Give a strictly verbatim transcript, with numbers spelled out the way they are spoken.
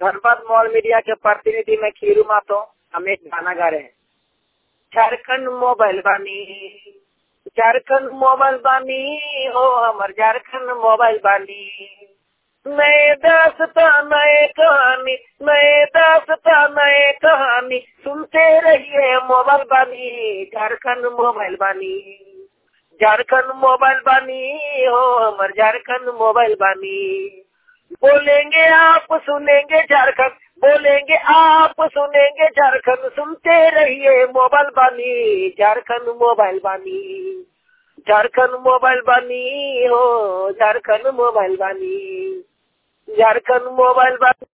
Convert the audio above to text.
Dhanbad mall media के प्रतिनिधि में खीरू मातो हम एक गाना गा रहे हैं। झारखंड मोबाइल बानी, झारखंड मोबाइल बानी हो, हमर झारखंड मोबाइल बानी। नए दास्ता नए कहानी, नए दास्ता नए कहानी, सुनते रहिए मोबाइल बानी, झारखंड मोबाइल बानी। झारखंड मोबाइल बानी हो, हमर झारखंड मोबाइल बानी। बोलेंगे आप सुनेंगे झारखंड, बोलेंगे आप सुनेंगे झारखंड, सुनते रहिए मोबाइल बानी, झारखंड मोबाइल बानी। झारखंड मोबाइल बानी हो, झारखंड मोबाइल बानी, झारखंड मोबाइल बानी।